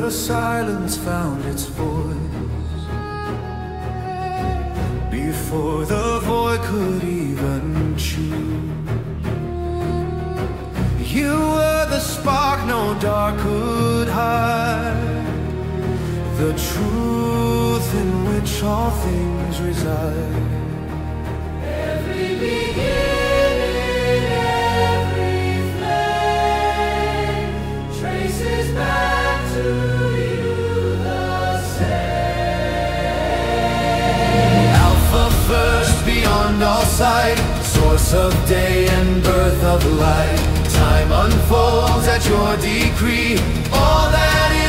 the silence found its voice, before the void could even choose. You were the spark no dark could hide, the truth in which all things reside. Every beginning, every flame traces back to you the same. Alpha first beyond all sight, source of day and birth of light. Time unfolds at your decree, all that is